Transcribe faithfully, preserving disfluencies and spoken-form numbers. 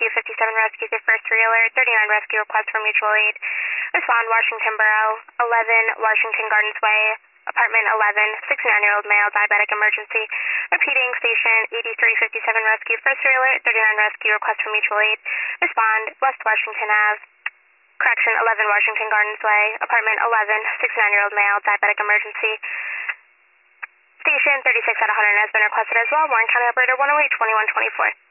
Rescue, fifty-seven Rescue, the first three alert, thirty-nine Rescue, request for mutual aid. Respond, Washington Borough, eleven Washington Gardens Way, apartment eleven, sixty-nine-year-old male, diabetic emergency. Repeating, station eighty-three fifty-seven Rescue, first three alert, thirty-nine Rescue, request for mutual aid. Respond, West Washington Ave, correction, eleven Washington Gardens Way, apartment eleven, sixty-nine-year-old male, diabetic emergency. Station thirty-six out of one hundred has been requested as well. Warren County Operator one oh eight, twenty-one twenty-four.